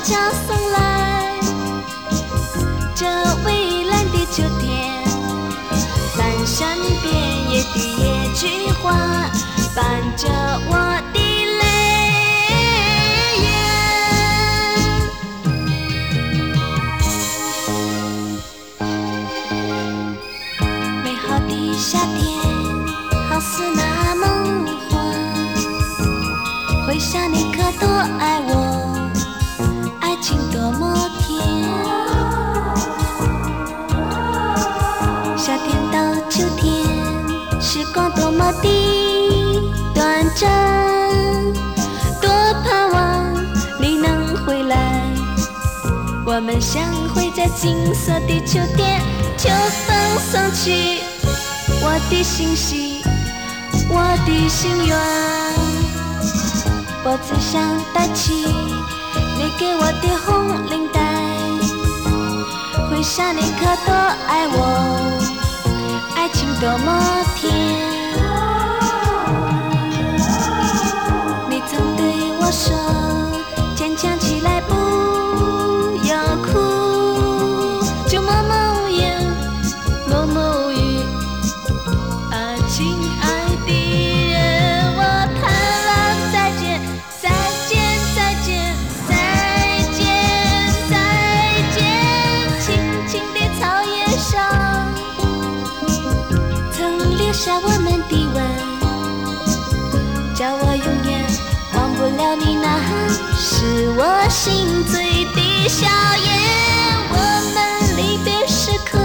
家送来这蔚蓝的秋天，翻山遍野的野菊花伴着我的泪眼。美好的夏天好似那梦幻，回想你可多爱我，爱情多么甜。夏天到秋天，时光多么的短暂，多盼望你能回来，我们相会在金色的秋天。秋风送去我的信息，我的心愿，脖子上戴起你给我的红领带，回想你可多爱我，爱情多么甜。你曾对我说，坚强起来不要哭，就默默无言，默默无语。啊，亲爱的人，我盼望再见，再见，再见，再见，再见。青青的草叶上，曾留下我们的吻，叫我永远忘不了你，那是我心醉的笑颜。我们离别时刻，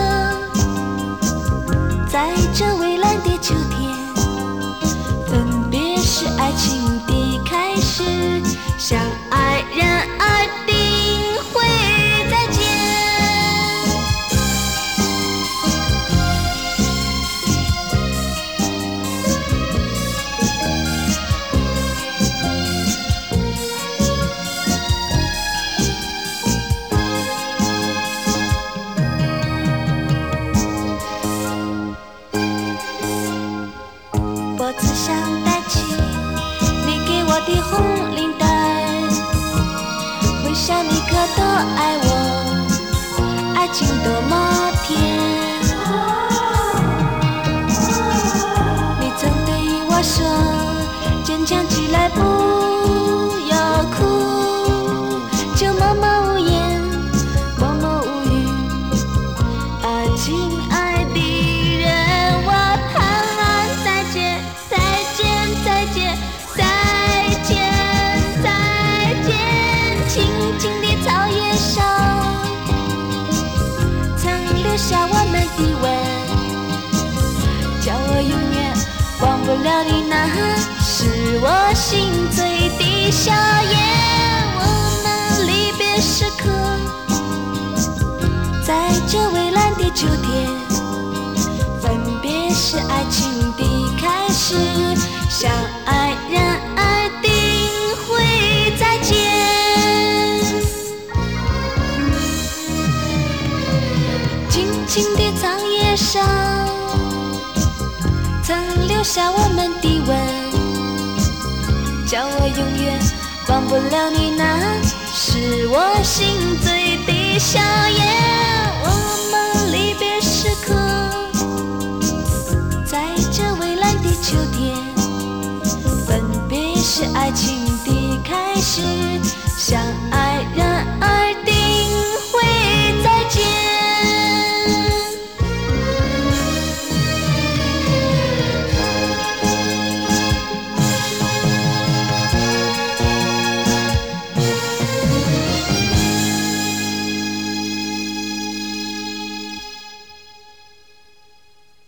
在这蔚蓝的秋天，分别是爱情的开始，相爱人爱定会再见。脖子上戴起你给我的红领带，回想你可多爱我，爱情多么甜。你曾对我说，坚强起来不要哭，就默默无言，默默无语。啊，亲爱的人，我盼望再见，再见，再见，再见，再见。青青的草叶上，曾留下我们的吻，叫我永远忘不了你，那是我心醉的笑颜。我们离别时刻，在这蔚蓝的秋天，分别是爱情的开始，相爱人爱定会再见。青青的草叶上，曾留下我们的吻，叫我永远忘不了你，那是我心醉的笑颜。我们离别时刻，在这蔚蓝的秋天，分别是爱情的开始，相爱